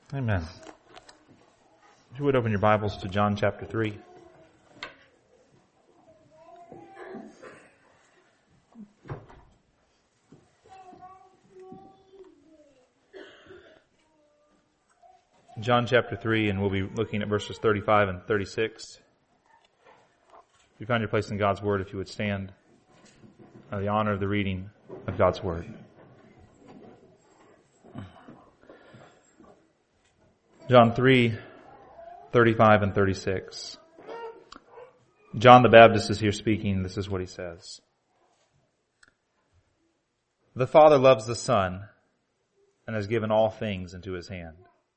Amen. If you would open your Bibles to John chapter 3. John chapter 3, and we'll be looking at verses 35 and 36. If you find your place in God's Word, if you would stand, the honor of the reading of God's Word. John 3, 35 and 36. John the Baptist is here speaking. This is what he says. The Father loves the Son and has given all things into his hand.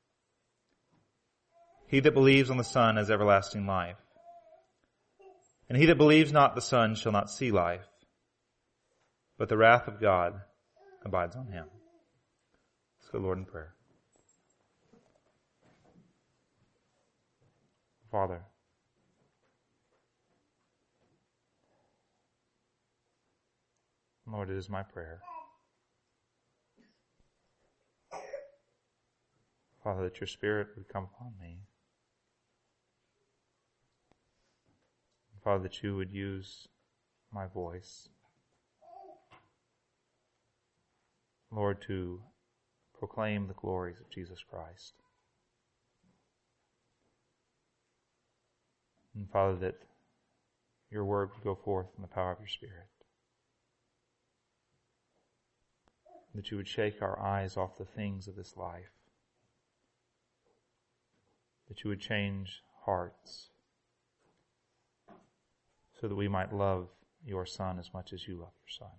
He that believes on the Son has everlasting life. And he that believes not the Son shall not see life, but the wrath of God abides on him. Let's go, Lord, in prayer. Father, Lord, it is my prayer, Father, that your Spirit would come upon me. Father, that you would use my voice, Lord, to proclaim the glories of Jesus Christ. And Father, that your word would go forth in the power of your Spirit. That you would shake our eyes off the things of this life. That you would change hearts so that we might love your Son as much as you love your Son.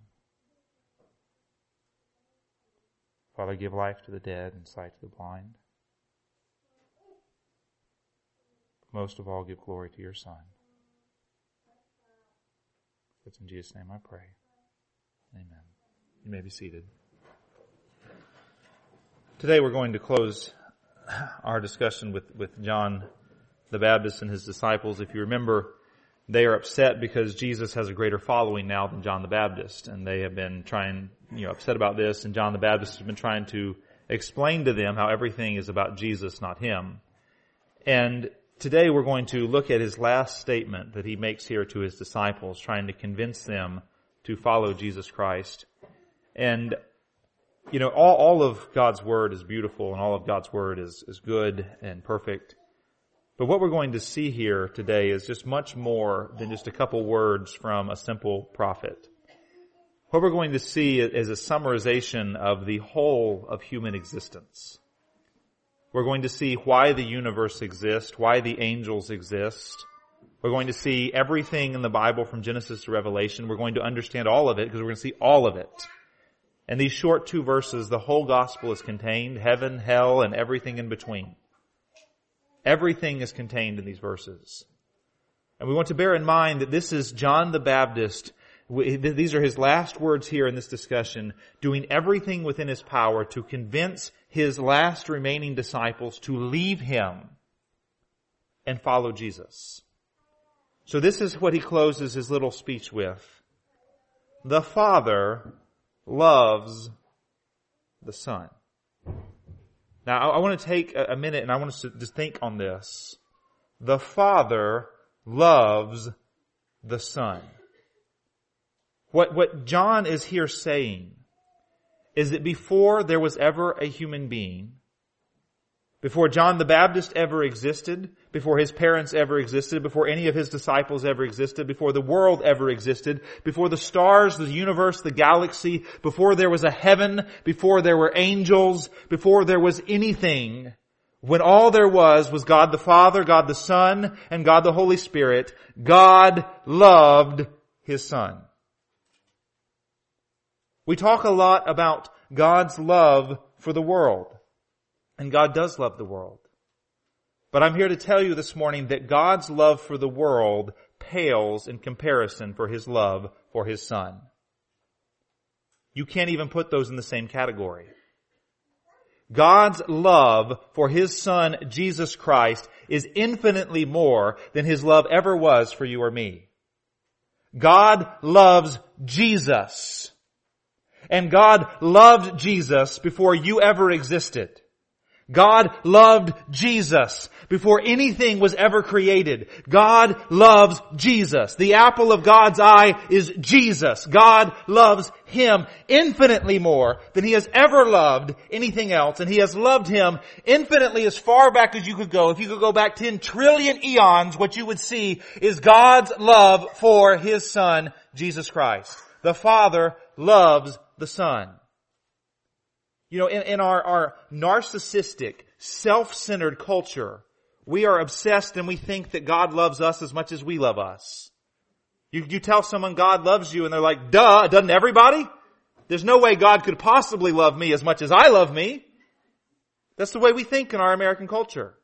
Father, give life to the dead and sight to the blind. Most of all, give glory to your Son. It's in Jesus' name I pray. Amen. You may be seated. Today we're going to close our discussion with John the Baptist and his disciples. If you remember, they are upset because Jesus has a greater following now than John the Baptist. And they have been upset about this. And John the Baptist has been trying to explain to them how everything is about Jesus, not him. And today we're going to look at his last statement that he makes here to his disciples, trying to convince them to follow Jesus Christ. And, all of God's Word is beautiful and all of God's Word is good and perfect. But what we're going to see here today is just much more than just a couple words from a simple prophet. What we're going to see is a summarization of the whole of human existence. We're going to see why the universe exists, why the angels exist. We're going to see everything in the Bible from Genesis to Revelation. We're going to understand all of it because we're going to see all of it. In these short 2 verses, the whole gospel is contained, heaven, hell, and everything in between. Everything is contained in these verses. And we want to bear in mind that this is John the Baptist. These are his last words here in this discussion, doing everything within his power to convince his last remaining disciples to leave him and follow Jesus. So this is what he closes his little speech with. The Father loves the Son. Now, I want to take a minute and I want us to just think on this. The Father loves the Son. What John is here saying is that before there was ever a human being, before John the Baptist ever existed, before his parents ever existed, before any of his disciples ever existed, before the world ever existed, before the stars, the universe, the galaxy, before there was a heaven, before there were angels, before there was anything, when all there was God the Father, God the Son, and God the Holy Spirit, God loved his Son. We talk a lot about God's love for the world. And God does love the world. But I'm here to tell you this morning that God's love for the world pales in comparison for his love for his Son. You can't even put those in the same category. God's love for his Son, Jesus Christ, is infinitely more than his love ever was for you or me. God loves Jesus. And God loved Jesus before you ever existed. God loved Jesus before anything was ever created. God loves Jesus. The apple of God's eye is Jesus. God loves Him infinitely more than He has ever loved anything else. And He has loved Him infinitely as far back as you could go. If you could go back 10 trillion eons, what you would see is God's love for His Son, Jesus Christ. The Father loves the Son. You know, in our narcissistic, self-centered culture, we are obsessed and we think that God loves us as much as we love us. You tell someone God loves you and they're like, duh, doesn't everybody? There's no way God could possibly love me as much as I love me. That's the way we think in our American culture.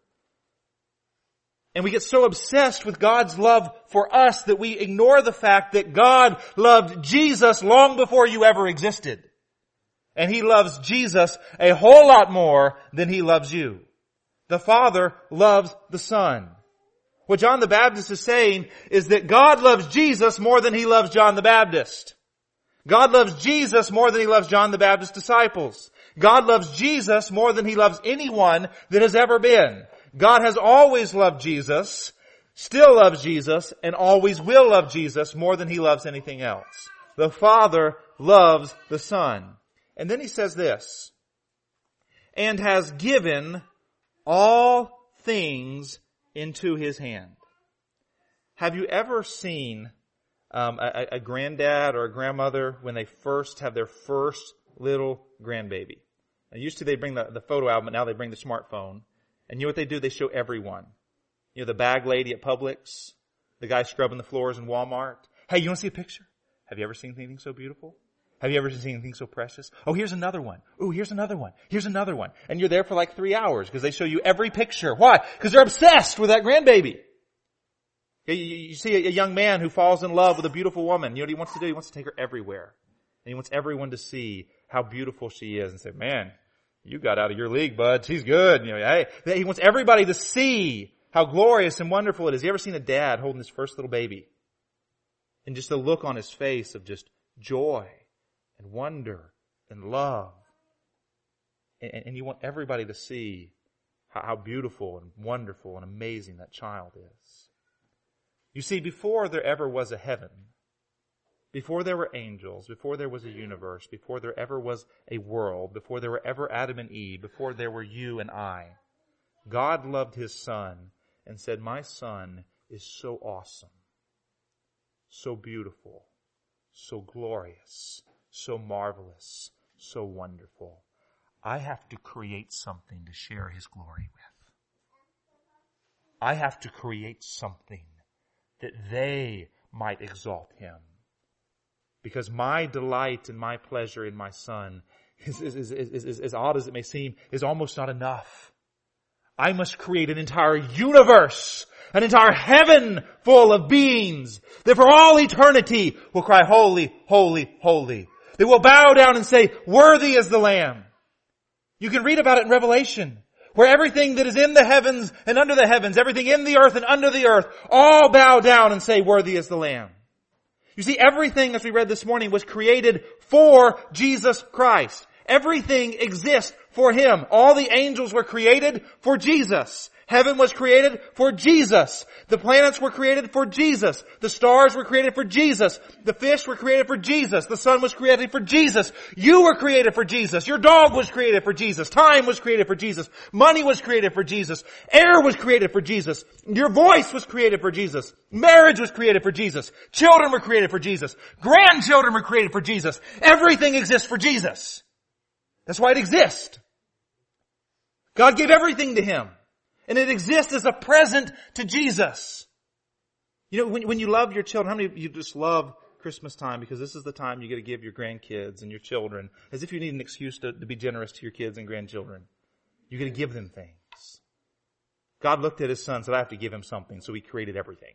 And we get so obsessed with God's love for us that we ignore the fact that God loved Jesus long before you ever existed. And He loves Jesus a whole lot more than He loves you. The Father loves the Son. What John the Baptist is saying is that God loves Jesus more than He loves John the Baptist. God loves Jesus more than He loves John the Baptist's disciples. God loves Jesus more than He loves anyone that has ever been. God has always loved Jesus, still loves Jesus, and always will love Jesus more than He loves anything else. The Father loves the Son. And then He says this, and has given all things into His hand. Have you ever seen a granddad or a grandmother when they first have their first little grandbaby? Now, used to they bring the photo album, but now they bring the smartphone. And you know what they do? They show everyone. You know, the bag lady at Publix, the guy scrubbing the floors in Walmart. Hey, you want to see a picture? Have you ever seen anything so beautiful? Have you ever seen anything so precious? Oh, here's another one. Oh, here's another one. Here's another one. And you're there for like 3 hours because they show you every picture. Why? Because they're obsessed with that grandbaby. You see a young man who falls in love with a beautiful woman. You know what he wants to do? He wants to take her everywhere. And he wants everyone to see how beautiful she is and say, man, you got out of your league, bud. She's good. You know, hey, he wants everybody to see how glorious and wonderful it is. You ever seen a dad holding his first little baby? And just the look on his face of just joy and wonder and love. And you want everybody to see how beautiful and wonderful and amazing that child is. You see, before there ever was a heaven, before there were angels, before there was a universe, before there ever was a world, before there were ever Adam and Eve, before there were you and I, God loved His Son and said, my Son is so awesome, so beautiful, so glorious, so marvelous, so wonderful. I have to create something to share His glory with. I have to create something that they might exalt Him. Because my delight and my pleasure in my Son is as odd as it may seem, is almost not enough. I must create an entire universe, an entire heaven full of beings that for all eternity will cry, holy, holy, holy. They will bow down and say, worthy is the Lamb. You can read about it in Revelation, where everything that is in the heavens and under the heavens, everything in the earth and under the earth, all bow down and say, worthy is the Lamb. You see, everything, as we read this morning, was created for Jesus Christ. Everything exists for Him. All the angels were created for Jesus. Heaven was created for Jesus. The planets were created for Jesus. The stars were created for Jesus. The fish were created for Jesus. The sun was created for Jesus. You were created for Jesus. Your dog was created for Jesus. Time was created for Jesus. Money was created for Jesus. Air was created for Jesus. Your voice was created for Jesus. Marriage was created for Jesus. Children were created for Jesus. Grandchildren were created for Jesus. Everything exists for Jesus. That's why it exists. God gave everything to Him. And it exists as a present to Jesus. You know, when you love your children, how many of you just love Christmas time because this is the time you get to give your grandkids and your children, as if you need an excuse to be generous to your kids and grandchildren. You get to give them things. God looked at His Son and said, I have to give him something, so He created everything.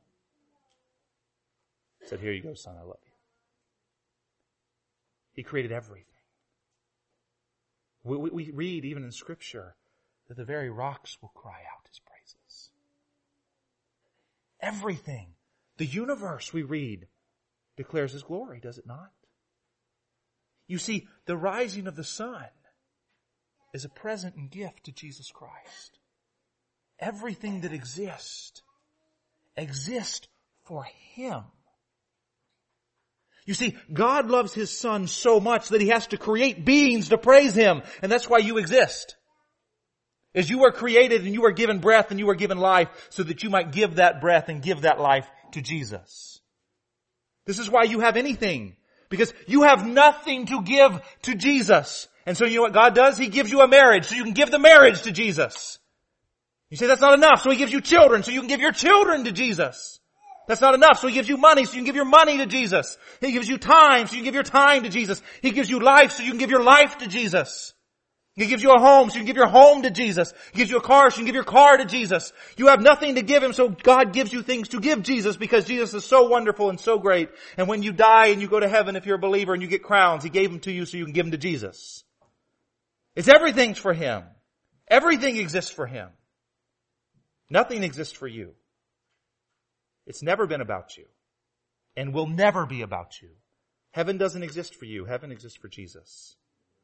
He said, here you go, son, I love you. He created everything. We read even in Scripture that the very rocks will cry out His praises. Everything, the universe, we read, declares His glory, does it not? You see, the rising of the sun is a present and gift to Jesus Christ. Everything that exists for Him. You see, God loves His Son so much that He has to create beings to praise Him. And that's why you exist. As you were created and you were given breath and you were given life so that you might give that breath and give that life to Jesus. This is why you have anything. Because you have nothing to give to Jesus. And so you know what God does? He gives you a marriage so you can give the marriage to Jesus. You say that's not enough, so He gives you children so you can give your children to Jesus. That's not enough, so He gives you money so you can give your money to Jesus. He gives you time so you can give your time to Jesus. He gives you life so you can give your life to Jesus. He gives you a home so you can give your home to Jesus. He gives you a car so you can give your car to Jesus. You have nothing to give Him, so God gives you things to give Jesus because Jesus is so wonderful and so great. And when you die and you go to heaven, if you're a believer and you get crowns, He gave them to you so you can give them to Jesus. It's everything's for Him. Everything exists for Him. Nothing exists for you. It's never been about you and will never be about you. Heaven doesn't exist for you. Heaven exists for Jesus.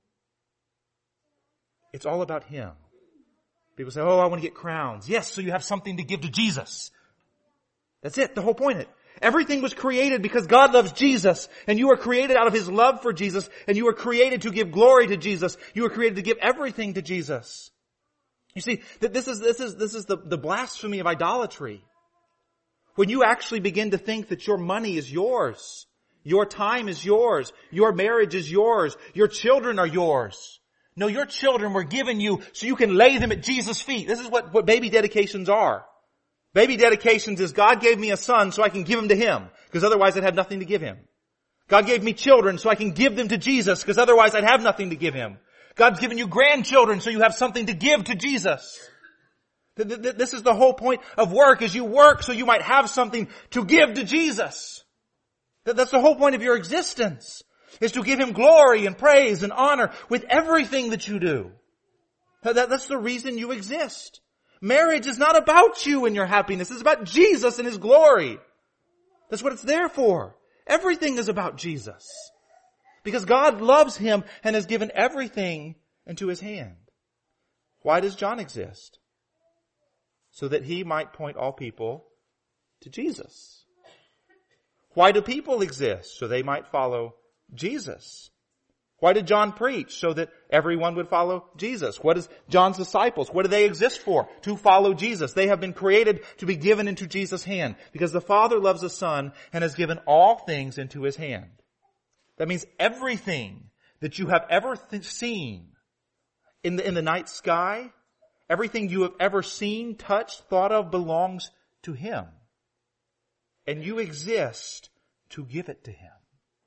It's all about Him. People say, oh, I want to get crowns. Yes, so you have something to give to Jesus. That's it, the whole point. Everything was created because God loves Jesus, and you were created out of His love for Jesus, and you were created to give glory to Jesus. You were created to give everything to Jesus. You see, that this is the blasphemy of idolatry. When you actually begin to think that your money is yours, your time is yours, your marriage is yours, your children are yours. No, your children were given you so you can lay them at Jesus' feet. This is what baby dedications are. Baby dedications is God gave me a son so I can give him to Him, because otherwise I'd have nothing to give Him. God gave me children so I can give them to Jesus, because otherwise I'd have nothing to give Him. God's given you grandchildren so you have something to give to Jesus. This is the whole point of work, is you work so you might have something to give to Jesus. That's the whole point of your existence, is to give Him glory and praise and honor with everything that you do. That's the reason you exist. Marriage is not about you and your happiness. It's about Jesus and His glory. That's what it's there for. Everything is about Jesus. Because God loves him and has given everything into his hand. Why does John exist? So that he might point all people to Jesus. Why do people exist? So they might follow Jesus. Why did John preach? So that everyone would follow Jesus. What is John's disciples? What do they exist for? To follow Jesus. They have been created to be given into Jesus' hand. Because the Father loves the Son and has given all things into his hand. That means everything that you have ever seen in the night sky, everything you have ever seen, touched, thought of belongs to him. And you exist to give it to him.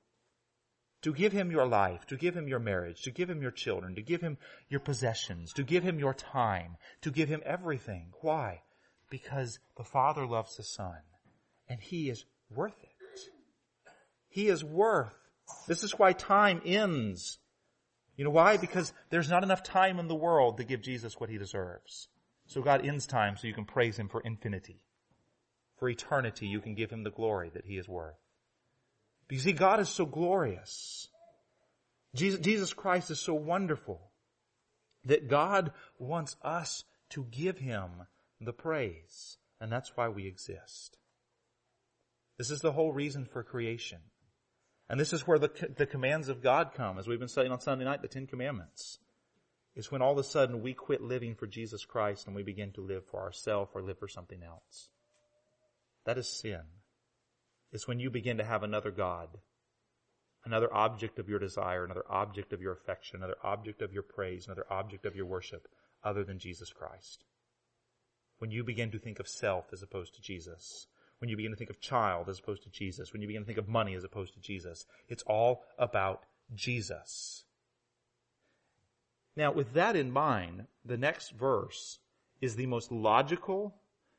To give him your life, to give him your marriage, to give him your children, to give him your possessions, to give him your time, to give him everything. Why? Because the Father loves the Son, and he is worth it. He is worth. This is why time ends. You know why? Because there's not enough time in the world to give Jesus what he deserves. So God ends time so you can praise him for infinity. For eternity, you can give him the glory that he is worth. But you see, God is so glorious. Jesus Christ is so wonderful that God wants us to give him the praise. And that's why we exist. This is the whole reason for creation. And this is where the commands of God come, as we've been studying on Sunday night, the 10 Commandments. It's when all of a sudden we quit living for Jesus Christ and we begin to live for ourselves or live for something else. That is sin. It's when you begin to have another God, another object of your desire, another object of your affection, another object of your praise, another object of your worship, other than Jesus Christ. When you begin to think of self as opposed to Jesus. When you begin to think of child as opposed to Jesus. When you begin to think of money as opposed to Jesus. It's all about Jesus. Now, with that in mind, the next verse is the most logical,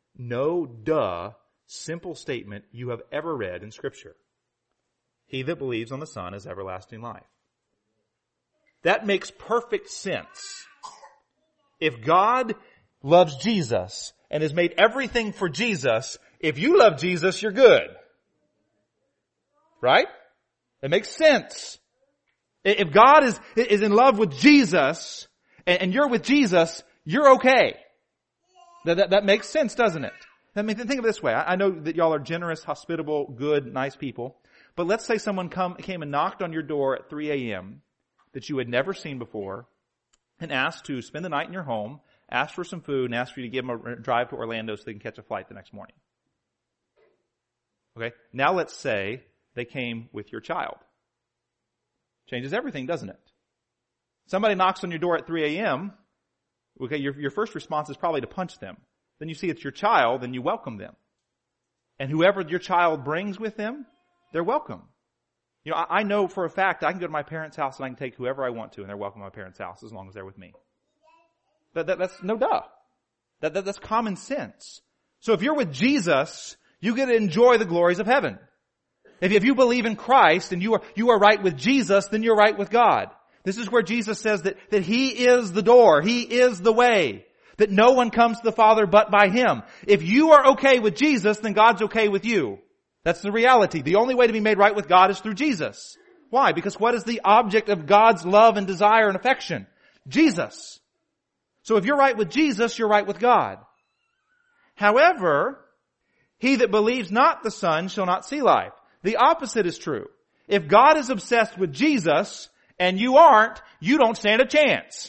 simple statement you have ever read in Scripture. He that believes on the Son has everlasting life. That makes perfect sense. If God loves Jesus and has made everything for Jesus, if you love Jesus, you're good. Right? It makes sense. If God is in love with Jesus and you're with Jesus, you're okay. That makes sense, doesn't it? I mean, think of it this way. I know that y'all are generous, hospitable, good, nice people. But let's say someone came and knocked on your door at 3 a.m. that you had never seen before and asked to spend the night in your home, asked for some food, and asked for you to give them a drive to Orlando so they can catch a flight the next morning. Okay? Now let's say they came with your child. Changes everything, doesn't it? Somebody knocks on your door at 3 a.m., okay, your first response is probably to punch them. Then you see it's your child and you welcome them. And whoever your child brings with them, they're welcome. You know, I know for a fact I can go to my parents' house and I can take whoever I want to and they're welcome at my parents' house as long as they're with me. That's no duh. That's common sense. So if you're with Jesus, you get to enjoy the glories of heaven. If you believe in Christ and you are right with Jesus, then you're right with God. This is where Jesus says that He is the door. He is the way. That no one comes to the Father but by Him. If you are okay with Jesus, then God's okay with you. That's the reality. The only way to be made right with God is through Jesus. Why? Because what is the object of God's love and desire and affection? Jesus. So if you're right with Jesus, you're right with God. However, he that believes not the Son shall not see life. The opposite is true. If God is obsessed with Jesus and you aren't, you don't stand a chance.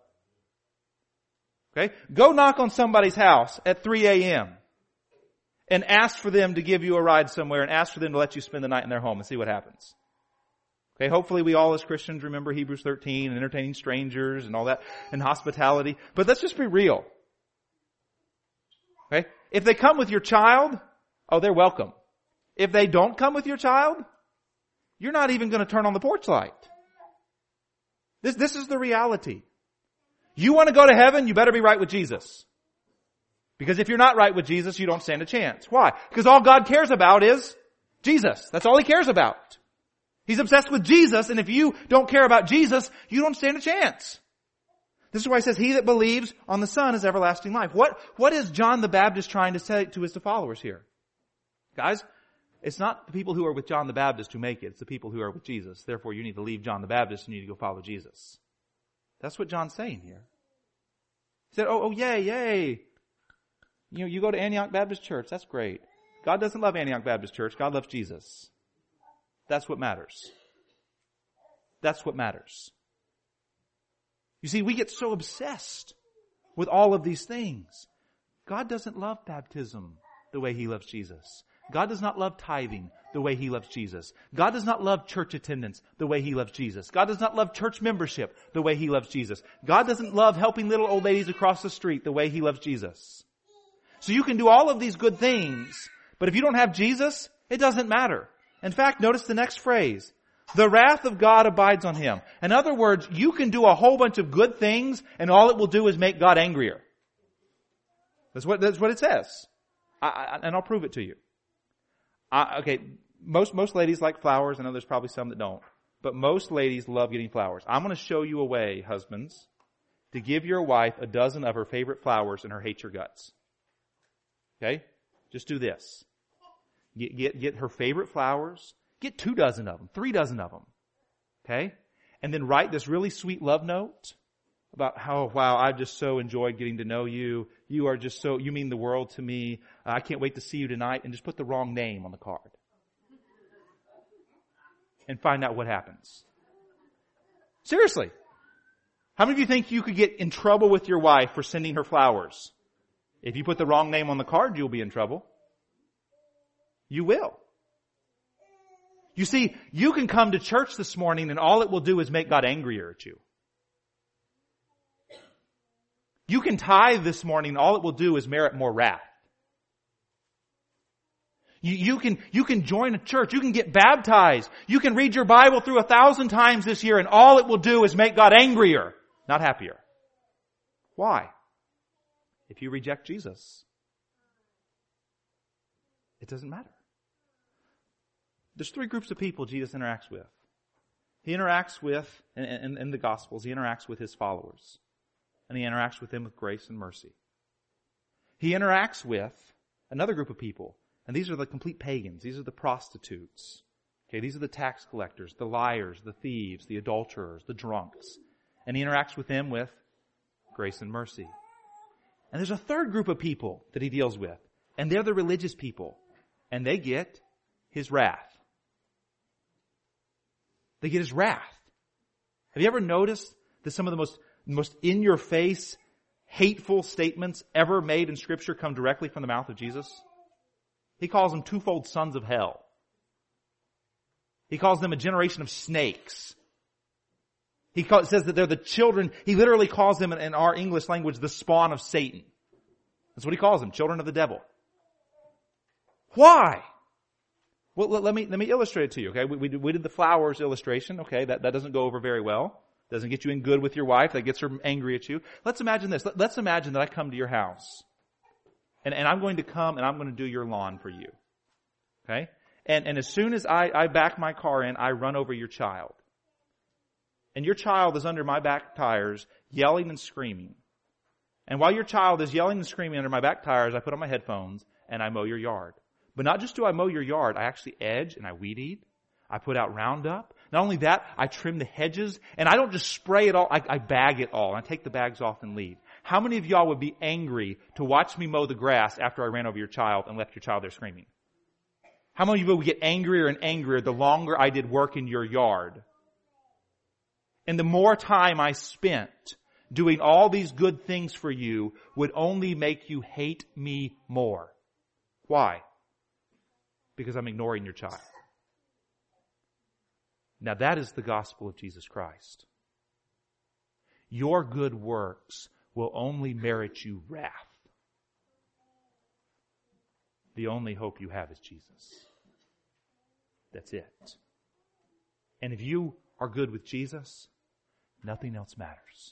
Okay? Go knock on somebody's house at 3 a.m. and ask for them to give you a ride somewhere and ask for them to let you spend the night in their home and see what happens. Okay, hopefully we all as Christians remember Hebrews 13 and entertaining strangers and all that and hospitality. But let's just be real. Okay? If they come with your child, oh, they're welcome. If they don't come with your child, you're not even going to turn on the porch light. This is the reality. You want to go to heaven, you better be right with Jesus. Because if you're not right with Jesus, you don't stand a chance. Why? Because all God cares about is Jesus. That's all He cares about. He's obsessed with Jesus, and if you don't care about Jesus, you don't stand a chance. This is why He says, he that believes on the Son is everlasting life. What is John the Baptist trying to say to his followers here? Guys, it's not the people who are with John the Baptist who make it. It's the people who are with Jesus. Therefore, you need to leave John the Baptist and you need to go follow Jesus. That's what John's saying here. He said, oh, yay. You know, you go to Antioch Baptist Church. That's great. God doesn't love Antioch Baptist Church. God loves Jesus. That's what matters. That's what matters. You see, we get so obsessed with all of these things. God doesn't love baptism the way He loves Jesus. God does not love tithing the way He loves Jesus. God does not love church attendance the way He loves Jesus. God does not love church membership the way He loves Jesus. God doesn't love helping little old ladies across the street the way He loves Jesus. So you can do all of these good things, but if you don't have Jesus, it doesn't matter. In fact, notice the next phrase. The wrath of God abides on him. In other words, you can do a whole bunch of good things and all it will do is make God angrier. That's what it says. And I'll prove it to you. Okay, most ladies like flowers. I know there's probably some that don't. But most ladies love getting flowers. I'm going to show you a way, husbands, to give your wife a dozen of her favorite flowers and her hate your guts. Okay? Just do this. Get her favorite flowers. Get 2 dozen of them, 3 dozen of them. Okay? And then write this really sweet love note about how, wow, I've just so enjoyed getting to know you. You mean the world to me. I can't wait to see you tonight. And just put the wrong name on the card. And find out what happens. Seriously. How many of you think you could get in trouble with your wife for sending her flowers? If you put the wrong name on the card, you'll be in trouble. You will. You see, you can come to church this morning and all it will do is make God angrier at you. You can tithe this morning and all it will do is merit more wrath. You can join a church. You can get baptized. You can read your Bible through 1,000 times this year and all it will do is make God angrier, not happier. Why? If you reject Jesus, it doesn't matter. There's 3 groups of people Jesus interacts with. He interacts with, in the Gospels, He interacts with His followers. And He interacts with them with grace and mercy. He interacts with another group of people. And these are the complete pagans. These are the prostitutes. Okay, these are the tax collectors, the liars, the thieves, the adulterers, the drunks. And He interacts with them with grace and mercy. And there's a third group of people that he deals with, and they're the religious people, and they get his wrath. They get his wrath. Have you ever noticed that some of the most in-your-face, hateful statements ever made in Scripture come directly from the mouth of Jesus? He calls them twofold sons of hell. He calls them a generation of snakes. Says that they're the children, he literally calls them in our English language the spawn of Satan. That's what he calls them, children of the devil. Why? Well, let me illustrate it to you, okay? We did the flowers illustration, okay? That doesn't go over very well. Doesn't get you in good with your wife. That gets her angry at you. Let's imagine this. Let's imagine that I come to your house. And I'm going to come and I'm going to do your lawn for you. Okay? And as soon as I back my car in, I run over your child. And your child is under my back tires, yelling and screaming. And while your child is yelling and screaming under my back tires, I put on my headphones and I mow your yard. But not just do I mow your yard, I actually edge and I weed eat. I put out Roundup. Not only that, I trim the hedges. And I don't just spray it all, I bag it all. And I take the bags off and leave. How many of y'all would be angry to watch me mow the grass after I ran over your child and left your child there screaming? How many of you would get angrier and angrier the longer I did work in your yard? And the more time I spent doing all these good things for you would only make you hate me more. Why? Because I'm ignoring your child. Now that is the gospel of Jesus Christ. Your good works will only merit you wrath. The only hope you have is Jesus. That's it. And if you are good with Jesus, nothing else matters.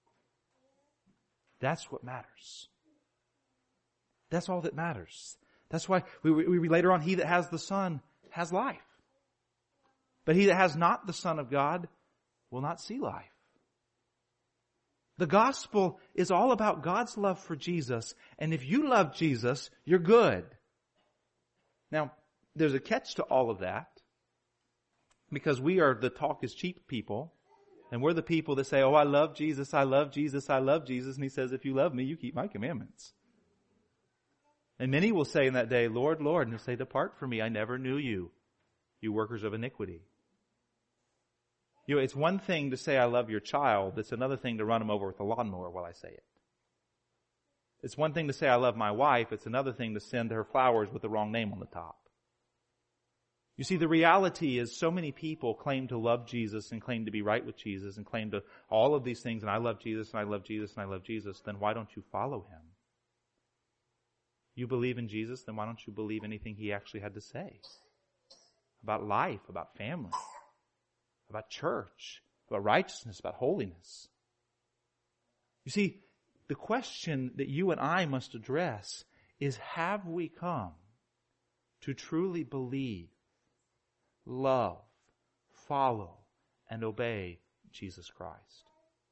That's what matters. That's all that matters. That's why we read later on, he that has the Son has life. But he that has not the Son of God will not see life. The gospel is all about God's love for Jesus. And if you love Jesus, you're good. Now, there's a catch to all of that. Because we are the talk is cheap people. And we're the people that say, oh, I love Jesus, I love Jesus, I love Jesus. And he says, if you love me, you keep my commandments. And many will say in that day, Lord, Lord. And he'll say, depart from me, I never knew you, you workers of iniquity. You know, it's one thing to say I love your child. It's another thing to run him over with a lawnmower while I say it. It's one thing to say I love my wife. It's another thing to send her flowers with the wrong name on the top. You see, the reality is so many people claim to love Jesus and claim to be right with Jesus and claim to all of these things, and I love Jesus and I love Jesus and I love Jesus. Then why don't you follow him? You believe in Jesus, then why don't you believe anything he actually had to say? About life, about family, about church, about righteousness, about holiness. You see, the question that you and I must address is, have we come to truly believe, love, follow, and obey Jesus Christ?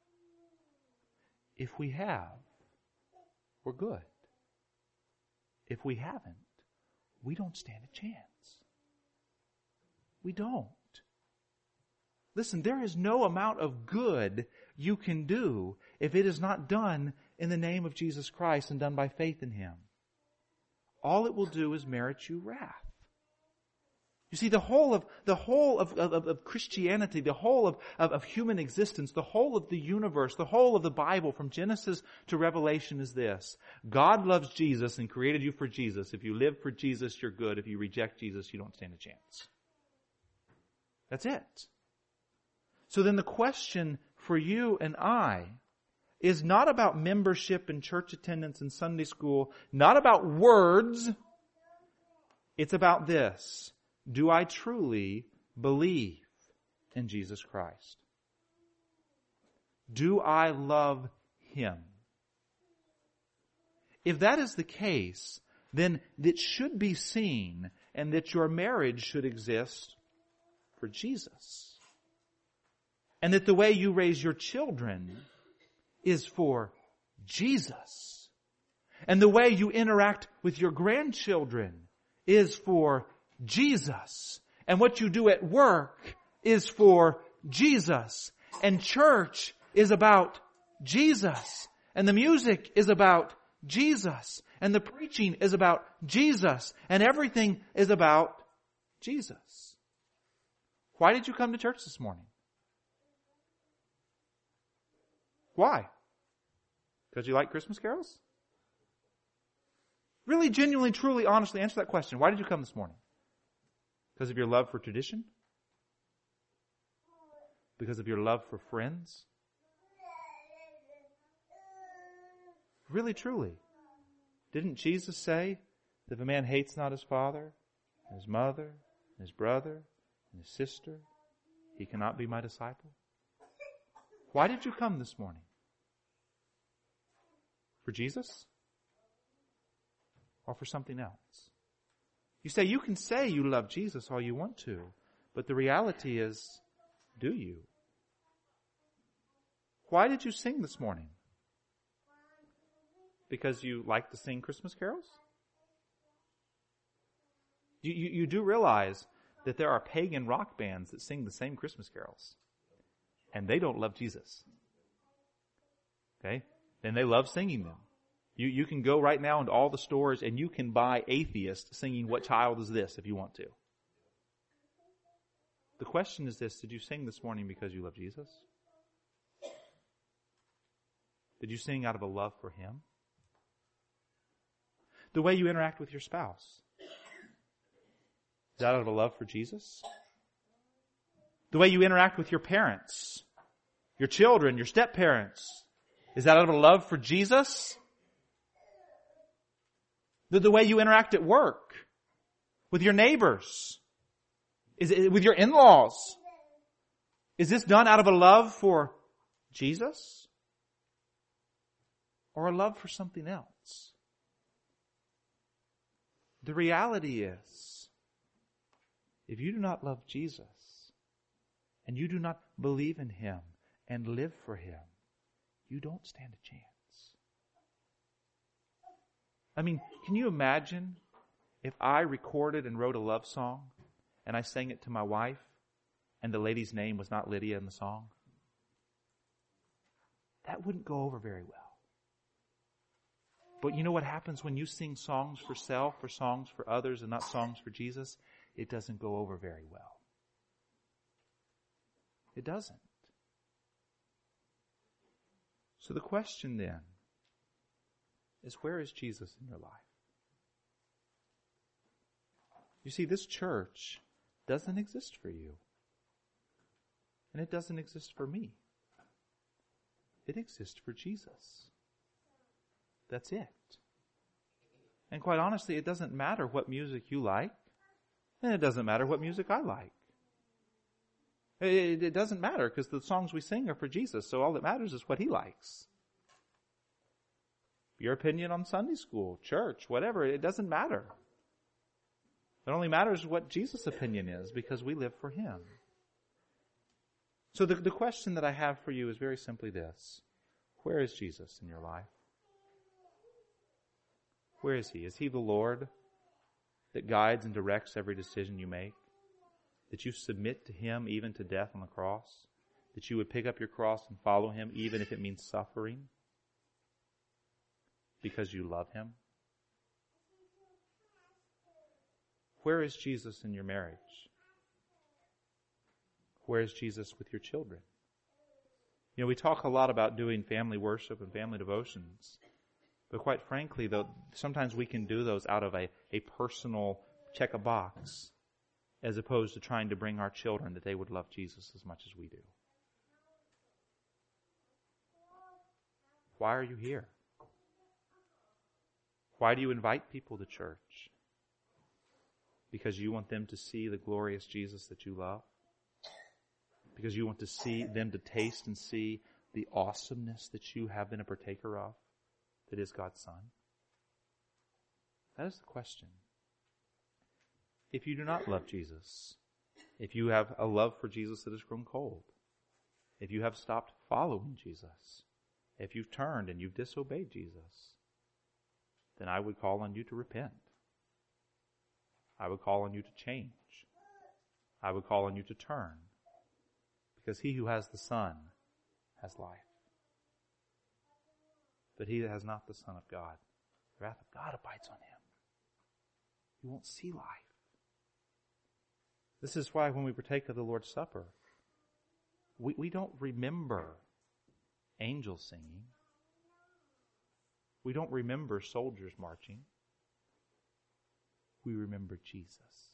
If we have, we're good. If we haven't, we don't stand a chance. We don't. Listen, there is no amount of good you can do if it is not done in the name of Jesus Christ and done by faith in him. All it will do is merit you wrath. You see, the whole of Christianity, the whole of human existence, the whole of the universe, the whole of the Bible from Genesis to Revelation is this. God loves Jesus and created you for Jesus. If you live for Jesus, you're good. If you reject Jesus, you don't stand a chance. That's it. So then the question for you and I is not about membership and church attendance and Sunday school, not about words. It's about this. Do I truly believe in Jesus Christ? Do I love him? If that is the case, then it should be seen and that your marriage should exist for Jesus. And that the way you raise your children is for Jesus. And the way you interact with your grandchildren is for Jesus. And what you do at work is for Jesus. And church is about Jesus. And the music is about Jesus. And the preaching is about Jesus. And everything is about Jesus. Why did you come to church this morning? Why? Because you like Christmas carols? Really, genuinely, truly, honestly answer that question. Why did you come this morning? Because of your love for tradition? Because of your love for friends? Really, truly. Didn't Jesus say that if a man hates not his father, and his mother, and his brother, and his sister, he cannot be my disciple? Why did you come this morning? For Jesus? Or for something else? You can say you love Jesus all you want to, but the reality is, do you? Why did you sing this morning? Because you like to sing Christmas carols? You do realize that there are pagan rock bands that sing the same Christmas carols. And they don't love Jesus. Okay? And they love singing them. You can go right now into all the stores and you can buy atheists singing "What Child Is This" if you want to. The question is this: did you sing this morning because you love Jesus? Did you sing out of a love for Him? The way you interact with your spouse, is that out of a love for Jesus? The way you interact with your parents, your children, your step-parents, is that out of a love for Jesus? The way you interact at work, with your neighbors, is it with your in-laws, is this done out of a love for Jesus? Or a love for something else? The reality is, if you do not love Jesus, and you do not believe in Him and live for Him, you don't stand a chance. I mean, can you imagine if I recorded and wrote a love song and I sang it to my wife and the lady's name was not Lydia in the song? That wouldn't go over very well. But you know what happens when you sing songs for self or songs for others and not songs for Jesus? It doesn't go over very well. It doesn't. So the question then is, where is Jesus in your life? You see, this church doesn't exist for you. And it doesn't exist for me. It exists for Jesus. That's it. And quite honestly, it doesn't matter what music you like, and it doesn't matter what music I like. It doesn't matter, because the songs we sing are for Jesus, so all that matters is what He likes. Your opinion on Sunday school, church, whatever, it doesn't matter. It only matters what Jesus' opinion is, because we live for Him. So the question that I have for you is very simply this: where is Jesus in your life? Where is He? Is He the Lord that guides and directs every decision you make? That you submit to Him even to death on the cross? That you would pick up your cross and follow Him even if it means suffering? Because you love Him? Where is Jesus in your marriage? Where is Jesus with your children? You know, we talk a lot about doing family worship and family devotions. But quite frankly, though, sometimes we can do those out of a personal check a box, as opposed to trying to bring our children that they would love Jesus as much as we do. Why are you here? Why do you invite people to church? Because you want them to see the glorious Jesus that you love? Because you want to see them to taste and see the awesomeness that you have been a partaker of, that is God's Son? That is the question. If you do not love Jesus, if you have a love for Jesus that has grown cold, if you have stopped following Jesus, if you've turned and you've disobeyed Jesus, then I would call on you to repent. I would call on you to change. I would call on you to turn. Because he who has the Son has life. But he that has not the Son of God, the wrath of God abides on him. He won't see life. This is why when we partake of the Lord's Supper, we don't remember angels singing. We don't remember soldiers marching. We remember Jesus.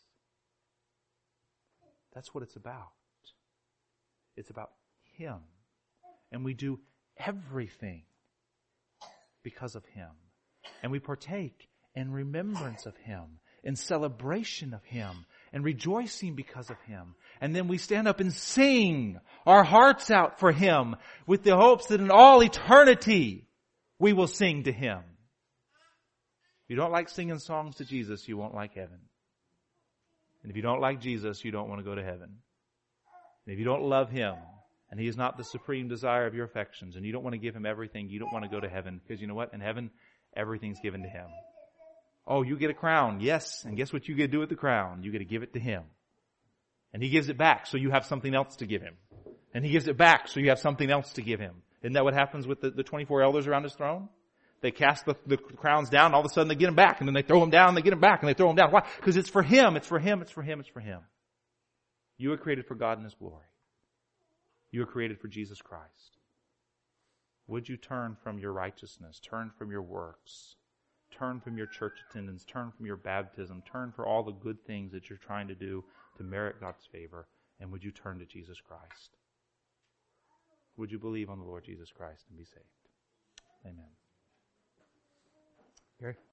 That's what it's about. It's about Him. And we do everything because of Him. And we partake in remembrance of Him, in celebration of Him, and rejoicing because of Him. And then we stand up and sing our hearts out for Him with the hopes that in all eternity we will sing to Him. If you don't like singing songs to Jesus, you won't like heaven. And if you don't like Jesus, you don't want to go to heaven. And if you don't love Him, and He is not the supreme desire of your affections, and you don't want to give Him everything, you don't want to go to heaven. Because you know what? In heaven, everything's given to Him. Oh, you get a crown. Yes. And guess what you get to do with the crown? You get to give it to Him. And He gives it back so you have something else to give Him. And He gives it back so you have something else to give Him. Isn't that what happens with the 24 elders around His throne? They cast the crowns down, all of a sudden they get them back, and then they throw them down, they get them back, and they throw them down. Why? Because it's for Him, it's for Him, it's for Him, it's for Him. You are created for God in His glory. You are created for Jesus Christ. Would you turn from your righteousness, turn from your works, turn from your church attendance, turn from your baptism, turn for all the good things that you're trying to do to merit God's favor, and would you turn to Jesus Christ? Would you believe on the Lord Jesus Christ and be saved? Amen. Gary?